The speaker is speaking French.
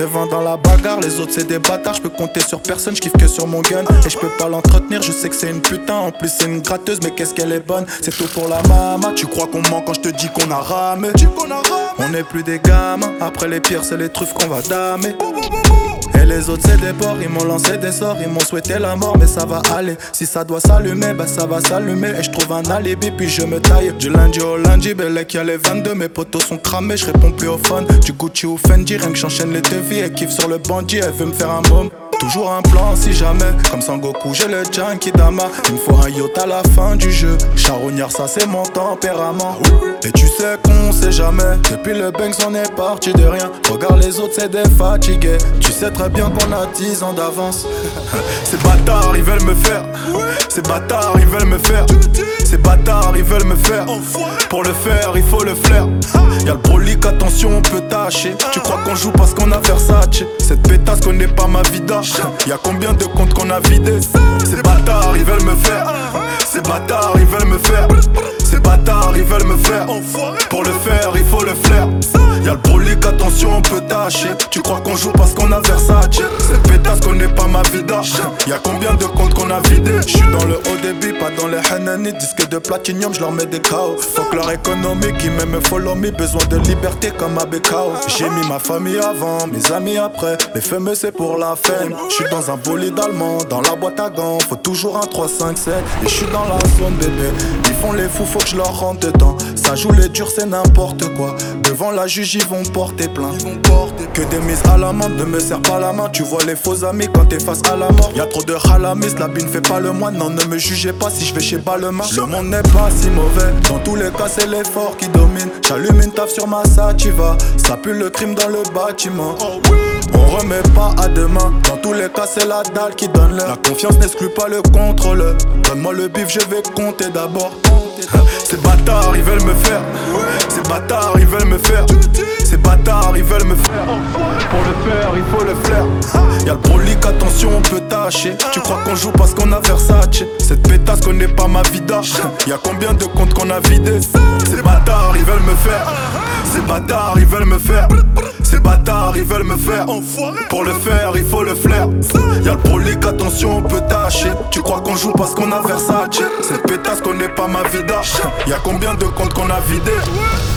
devant dans la bagarre, les autres c'est des bâtards. Je peux compter sur personne, je kiffe que sur mon gun. Et je peux pas l'entretenir, je sais que c'est une putain. En plus c'est une gratteuse, mais qu'est-ce qu'elle est bonne. C'est tout pour la mama. Tu crois qu'on ment quand je te dis qu'on a ramé. On n'est plus des gamins, après les pires c'est les truffes qu'on va damer. Et les autres c'est des porcs, ils m'ont lancé des sorts, ils m'ont souhaité la mort, mais ça va aller. Si ça doit s'allumer, bah ça va s'allumer. Et je trouve un alibi, puis je me taille. Du lundi au lundi, Bellec y'a les 22, mes potos sont cramés, je réponds plus au phone. Du Gucci ou Fendi, rien que j'enchaîne les devis. Elle kiffe sur le bandit, elle veut me faire un môme. Toujours un plan si jamais, comme Sangoku j'ai le Jankidama. Il me faut un yacht à la fin du jeu. Charognard ça c'est mon tempérament. Et tu sais qu'on sait jamais, depuis le Banks on est parti de rien. Regarde les autres c'est des fatigués. Tu sais très bien qu'on a 10 ans d'avance. Ces bâtards ils veulent me faire. Ces bâtards ils veulent me faire. Ces bâtards ils veulent me faire. Pour le faire il faut le flair. Y'a le brolic, attention on peut tâcher. Tu crois qu'on joue parce qu'on a Versace. Cette pétasse connaît pas ma vida. Y'a combien de comptes qu'on a vidés. Ces bâtards ils veulent me faire. Ces bâtards ils veulent me faire. Ces bâtards ils veulent me faire. Pour le faire il faut le flair. Y'a le brolic, attention on peut tâcher. Tu crois qu'on joue parce qu'on a Versace. Cette pétasse connaît pas ma vida. Y'a combien de comptes qu'on a vidés. J'suis dans le haut débit, pas dans les Hanani. Disque de platinium, j'leur mets des KO. Fuck leur économie qui m'aime follow me. Besoin de liberté comme à BKO. J'ai mis ma famille avant, mes amis après. Les fameux c'est pour la fame. J'suis dans un bolide allemand, dans la boîte à gants. Faut toujours un 3, 5, 7. Et j'suis dans la zone bébé. Ils font les fous, faut que je leur rentre dedans. Ça joue les durs, c'est n'importe quoi. Devant la juge, ils vont porter plainte. Que des mises à l'amende, ne me serre pas la main. Tu vois les faux amis quand t'es face à la mort. Y'a trop de halamis, la bine fait pas le moine. Non, ne me jugez pas si je vais chez Balmain. Le monde n'est pas si mauvais. Dans tous les cas, c'est l'effort qui domine. J'allume une taf sur ma sativa. Ça pue le crime dans le bâtiment. On remet pas à demain. Dans tous les cas, c'est la dalle qui donne l'heure. La confiance n'exclut pas le contrôle. Donne-moi le bif, je vais compter d'abord. Ces bâtards, ils veulent me faire. Ces bâtards, ils veulent me faire. Ces bâtards, ils veulent me faire. Pour le faire, il faut le flair. Y'a le brolic, attention, on peut tâcher. Tu crois qu'on joue parce qu'on a Versace. Cette pétasse connaît pas ma vida. Y'a combien de comptes qu'on a vidés. Ces bâtards, ils veulent me faire. Ces bâtards, ils veulent me faire. Ces bâtards, ils veulent me faire. Pour le faire, il faut le flair. Y'a le brolic, attention, on peut tâcher. Tu crois qu'on joue parce qu'on a Versace. Cette pétasse connaît pas ma vida. Y'a combien de comptes qu'on a vidés.